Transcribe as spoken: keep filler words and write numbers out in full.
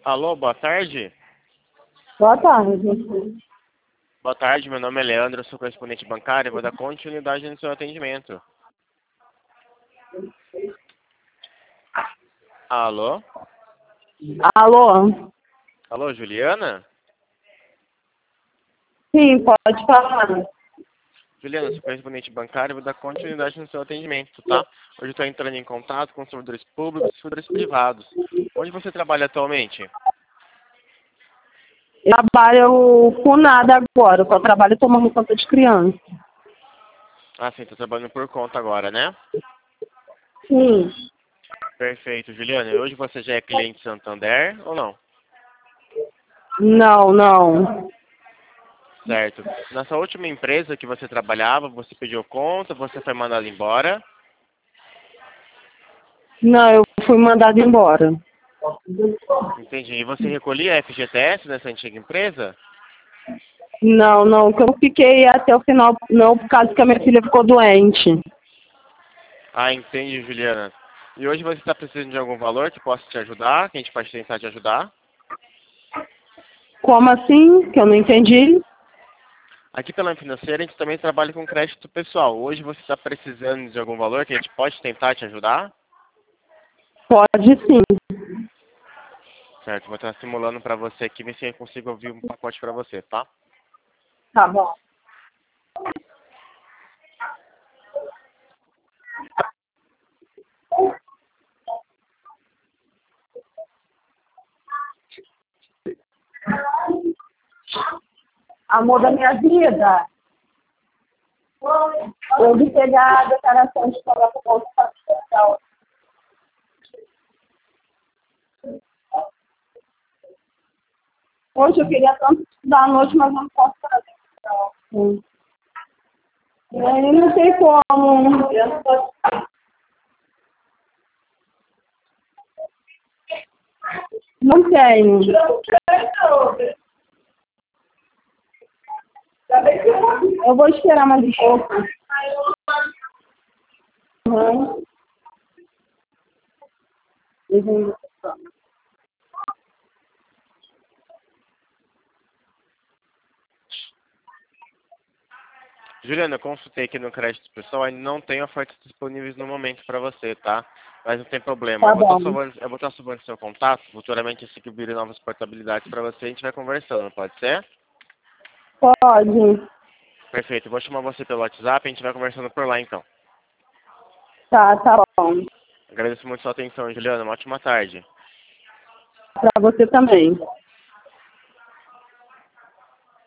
Alô, boa tarde. Boa tarde. Boa tarde, meu nome é Leandro, eu sou correspondente bancário, vou dar continuidade no seu atendimento. Alô? Alô? Alô, Juliana? Sim, pode falar. Juliana, eu sou correspondente bancário, vou dar continuidade no seu atendimento, tá? Hoje eu estou entrando em contato com servidores públicos e servidores privados. Onde você trabalha atualmente? Eu trabalho com nada agora, eu só trabalho tomando conta de criança. Ah, sim, está trabalhando por conta agora, né? Sim. Perfeito, Juliana. E hoje você já é cliente Santander ou não? Não, não. Certo. Na sua última empresa que você trabalhava, você pediu conta, você foi mandado embora? Não, eu fui mandada embora. Entendi. E você recolhia F G T S nessa antiga empresa? Não, não, que eu não fiquei até o final, não, por causa que a minha filha ficou doente. Ah, entendi, Juliana. E hoje você está precisando de algum valor que possa te ajudar, que a gente pode tentar te ajudar? Como assim? Que eu não entendi? Aqui pela Financeira a gente também trabalha com crédito pessoal. Hoje você está precisando de algum valor que a gente pode tentar te ajudar? Pode sim. Certo, vou estar simulando para você aqui, ver se eu consigo ouvir um pacote para você, tá? Tá bom. Amor da minha vida, eu vim pegar a declaração de colocar o bolso social. Hoje eu queria tanto estudar à noite, mas não posso fazer. Sim. Eu não sei como. Não tenho. Eu vou esperar mais um pouco. Uhum. Uhum. Juliana, eu consultei aqui no crédito pessoal e não tem ofertas disponíveis no momento para você, tá? Mas não tem problema. Tá Eu vou estar bom. salvando, eu vou estar salvando seu contato. Futuramente, se que virem novas portabilidades para você, a gente vai conversando, pode ser? Pode. Perfeito. Eu vou chamar você pelo WhatsApp e a gente vai conversando por lá, então. Tá, tá bom. Agradeço muito a sua atenção, Juliana. Uma ótima tarde. Pra você também.